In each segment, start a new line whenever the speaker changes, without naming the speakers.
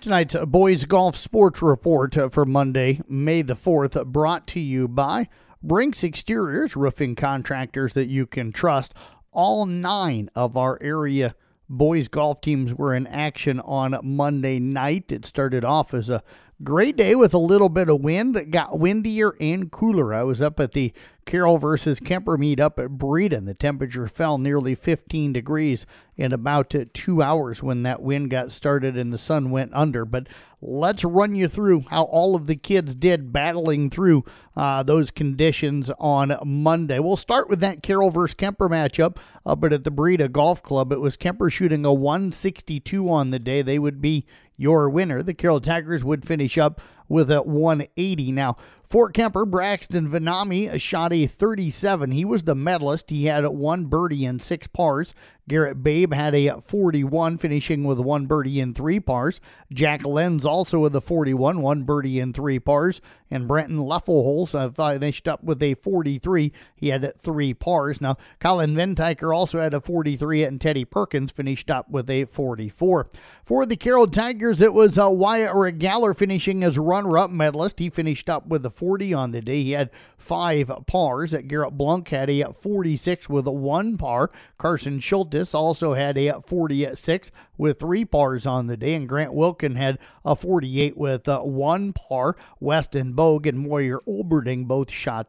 Tonight's Boys Golf Sports Report for Monday, May the 4th, brought to you by Brinks Exteriors, roofing contractors that you can trust. All 9 of our area boys golf teams were in action on Monday night. It started off as a great day with a little bit of wind. It got windier and cooler. I was up at the Carroll versus Kemper meet up at Breeden. The temperature fell nearly 15 degrees in about 2 hours when that wind got started and the sun went under. But let's run you through how all of the kids did battling through those conditions on Monday. We'll start with that Carroll versus Kemper matchup up at the Breeden Golf Club. It was Kemper shooting a 162 on the day. They would be your winner. The Carroll Tigers would finish up with a 180. Now, for Kemper, Braxton Vanami shot a 37. He was the medalist. He had 1 birdie and 6 pars. Garrett Babe had a 41, finishing with 1 birdie and 3 pars. Jack Lenz also with a 41, 1 birdie and 3 pars. And Brenton Leffelholz finished up with a 43. He had 3 pars. Now, Colin Ventiker also had a 43, and Teddy Perkins finished up with a 44. For the Carroll Tigers, it was Wyatt Regaller finishing as runner-up medalist. He finished up with a 40 on the day. He had 5 pars. Garrett Blunk had a 46 with 1 par. Carson Schultes also had a 46 with 3 pars on the day, and Grant Wilkin had a 48 with 1 par. Weston Bogue and Moyer Olberding both shot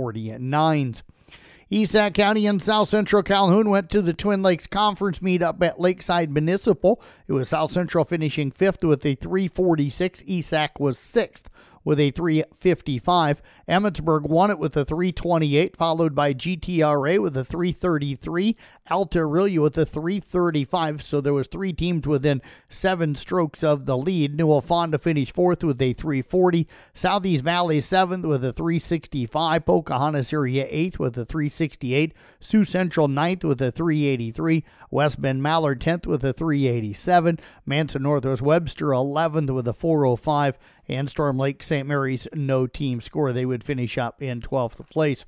49s. East Sac County and South Central Calhoun went to the Twin Lakes Conference meet up at Lakeside Municipal. It was South Central finishing 5th with a 346. East Sac was 6th with a 355. Emmetsburg won it with a 328, followed by GTRA with a 333. Altarillo with a 335, so there was 3 teams within 7 strokes of the lead. Newell Fonda finished 4th with a 340. Southeast Valley 7th with a 365. Pocahontas area 8th with a 368. Sioux Central 9th with a 383. West Bend Mallard 10th with a 387. Manson Northwest Webster 11th with a 405. And Storm Lake St. Mary's no team score. They would finish up in 12th place.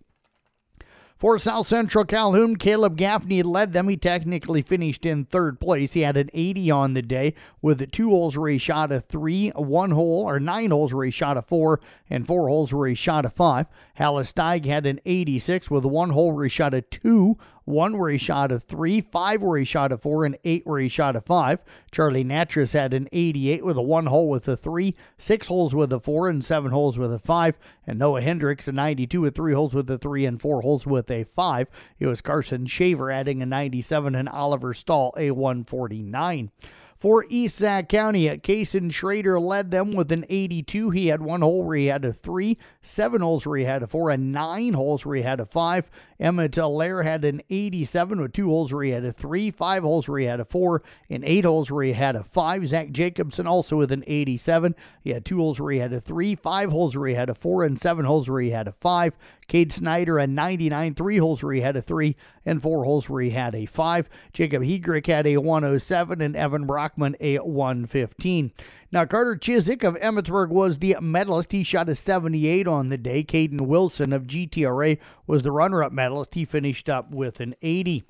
For South Central Calhoun, Caleb Gaffney led them. He technically finished in 3rd place. He had an 80 on the day with 2 holes where he shot a 3, 9 holes where he shot a 4, and 4 holes where he shot a 5. Hallis Steig had an 86 with 1 hole where he shot a 2, 1 where he shot a 3, 5 where he shot a 4, and 8 where he shot a 5. Charlie Natras had an 88 with a 1 hole with a 3, 6 holes with a 4, and 7 holes with a 5. And Noah Hendricks a 92 with 3 holes with a 3 and 4 holes with a 5. It was Carson Shaver adding a 97 and Oliver Stahl a 149. For East Sac County, Kaysen Schrader led them with an 82. He had 1 hole where he had a 3, 7 holes where he had a 4, and 9 holes where he had a 5. Emmett Lair had an 87 with 2 holes where he had a 3, 5 holes where he had a 4, and 8 holes where he had a 5. Zach Jacobson also with an 87. He had 2 holes where he had a 3, 5 holes where he had a 4, and 7 holes where he had a 5. Cade Snyder a 99, 3 holes where he had a 3, and 4 holes where he had a 5. Jacob Heegrick had a 107, and Evan Brockman a 115. Now, Carter Chiswick of Emmetsburg was the medalist. He shot a 78 on the day. Caden Wilson of GTRA was the runner-up medalist. He finished up with an 80.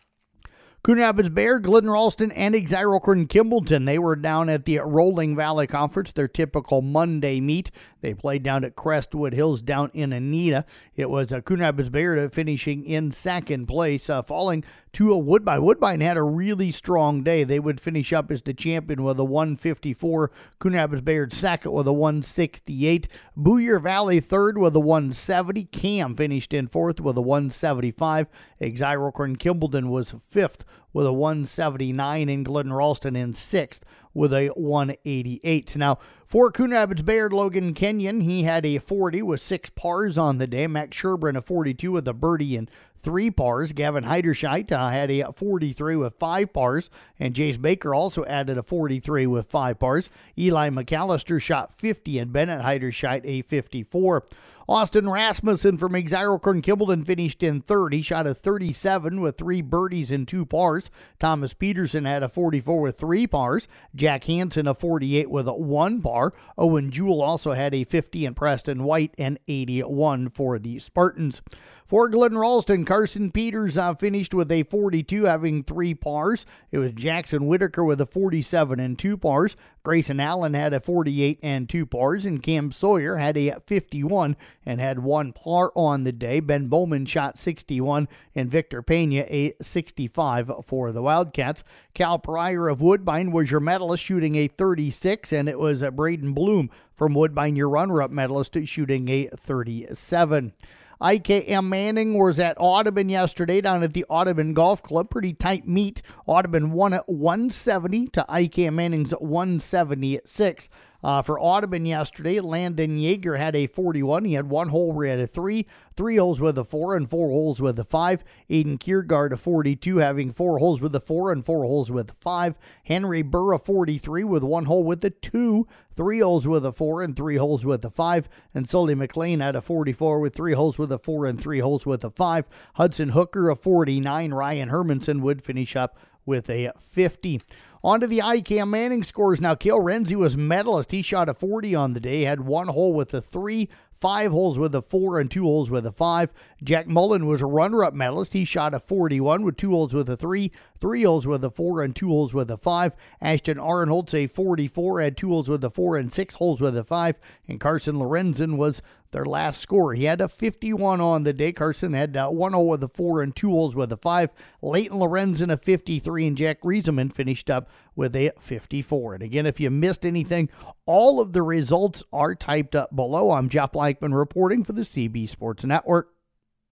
Coon Rapids Bayard, Glidden Ralston, and Exira Kimballton. They were down at the Rolling Valley Conference, their typical Monday meet. They played down at Crestwood Hills down in Anita. It was Coon Rapids Bayard finishing in 2nd place, falling to a Woodbine. Woodbine had a really strong day. They would finish up as the champion with a 154. Coon Rapids Bayard 2nd with a 168. Boyer Valley 3rd with a 170. Cam finished in 4th with a 175. Exira Kimballton was 5th with a 179, and Glidden Ralston in 6th with a 188. Now, for Coon Rapids Bayard, Logan Kenyon, he had a 40 with 6 pars on the day. Max Sherburne a 42 with a birdie and 3 pars. Gavin Heiderscheit had a 43 with 5 pars, and Jace Baker also added a 43 with 5 pars. Eli McAllister shot 50, and Bennett Heiderscheit a 54. Austin Rasmussen from Exira Kimballton finished in 3rd. He shot a 37 with 3 birdies and 2 pars. Thomas Peterson had a 44 with 3 pars. Jack Hansen a 48 with 1 par. Owen Jewell also had a 50, and Preston White an 81 for the Spartans. For Glidden Ralston, Carson Peters finished with a 42, having 3 pars. It was Jackson Whitaker with a 47 and 2 pars. Grayson Allen had a 48 and 2 pars, and Cam Sawyer had a 51 and had 1 par on the day. Ben Bowman shot 61, and Victor Pena a 65 for the Wildcats. Cal Pryor of Woodbine was your medalist, shooting a 36, and it was Braden Bloom from Woodbine, your runner-up medalist, shooting a 37. IKM Manning was at Audubon yesterday down at the Audubon Golf Club. Pretty tight meet. Audubon won at 170 to IKM Manning's 176. For Audubon yesterday, Landon Yeager had a 41. He had 1 hole where he had a 3 holes with a 4, and 4 holes with a 5. Aiden Kiergaard, a 42, having 4 holes with a 4 and 4 holes with a 5. Henry Burr, a 43, with 1 hole with a 2, 3 holes with a 4 and 3 holes with a 5. And Sully McLean had a 44 with 3 holes with a 4 and 3 holes with a 5. Hudson Hooker, a 49. Ryan Hermanson would finish up with a 50. On to the IKM Manning scores now. Cale Renzi was medalist. He shot a 40 on the day, had 1 hole with a 3, 5 holes with a 4, and 2 holes with a 5. Jack Mullen was a runner-up medalist. He shot a 41 with 2 holes with a 3, 3 holes with a 4, and 2 holes with a 5. Ashton Arnholtz, a 44, had 2 holes with a 4 and 6 holes with a 5. And Carson Lorenzen was their last scorer. He had a 51 on the day. Carson had 1 hole with a 4 and 2 holes with a 5. Leighton Lorenzen, a 53, and Jack Riesemann finished up with a 54. And again, if you missed anything, all of the results are typed up below. I'm Jeff Blackman reporting for the CB Sports Network.